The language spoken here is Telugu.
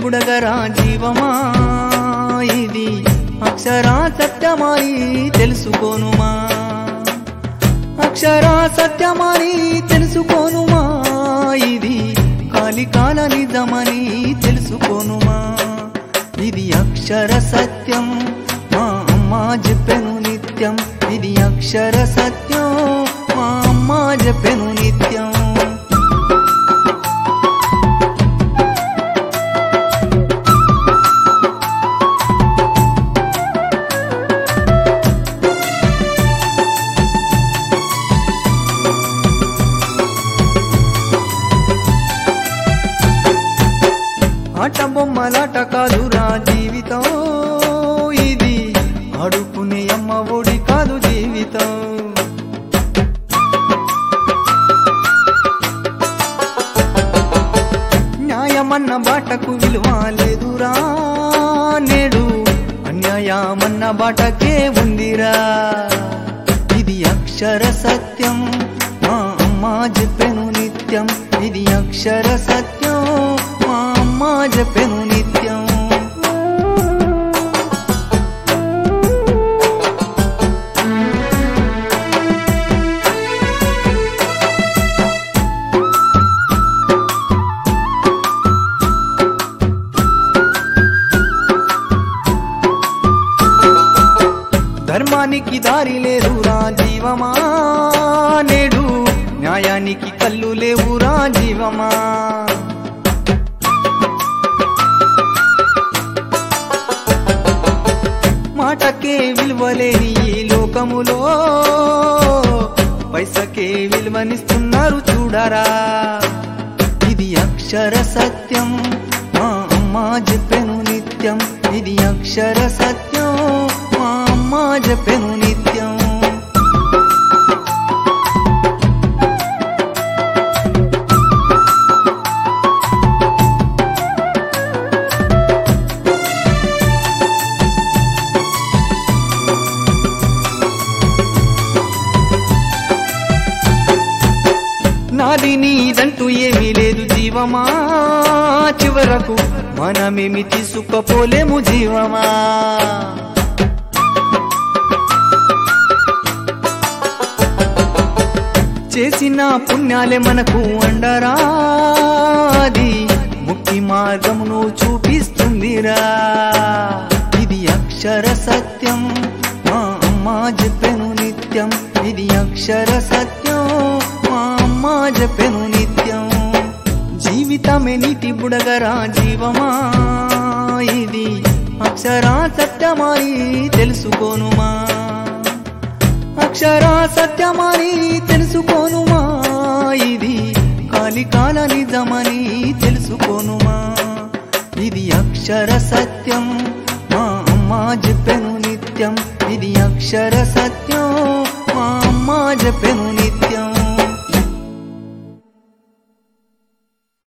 బుడగరా జీవమా ఇది అక్షరా సత్యమాని తెలుసుకోనుమా అక్షరా సత్యమాని తెలుసుకోనుమా ఇది కాలికాల నిజమని తెలుసుకోనుమా ఇది అక్షర సత్యం మా అమ్మ చెప్పెను నిత్యం ఇది అక్షర సత్యం మా అమ్మ చెప్పెను నిత్యం ఆట బొమ్మలాట కాదురా జీవితం ఇది ఆడుకునే అమ్మ ఒడి కాదు జీవితం న్యాయమన్న బాటకు విలువ లేదురా నేడు అన్యాయమన్న బాటకే ఉందిరా ఇది అక్షర సత్యం మా అమ్మ చెప్పెను నిత్యం ఇది అక్షర సత్యం మా అమ్మ చెప్పెను నిత్యం ధర్మానికి దారి లేదురా జీవమా నేడు న్యాయానికి కళ్ళు లేవురా జీవమా మాటకే విలువలేని ఈ లోకములో పైసకే విలువనిస్తున్నారు చూడరా ఇది అక్షర సత్యం మా అమ్మ చెప్పెను నిత్యం ఇది అక్షర సత్యం మా అమ్మ చెప్పెను నిత్యం నాది నీదంటూ ఏమీ లేదు జీవమా చివరకు మనమేమి తీసుకపోలేము జీవమా చేసిన పుణ్యాలే మనకు అండరా అది ముక్తి మార్గమును చూపిస్తుందిరా ఇది అక్షర సత్యం మా అమ్మ చెప్పెను నిత్యం ఇది అక్షర సత్యం మా అమ్మ చెప్పెను నిత్యం జీవితమే నీటి బుడగరా జీవమా ఇది అక్షరా సత్యమాని తెలుసుకోనుమా అక్షరా సత్యమాని తెలుసుకోనుమా ఇది కాలికాల నిజమని తెలుసుకోనుమా ఇది అక్షర సత్యం మా అమ్మ చెప్పెను నిత్యం ఇది అక్షర సత్యం మా అమ్మ చెప్పెను నిత్యం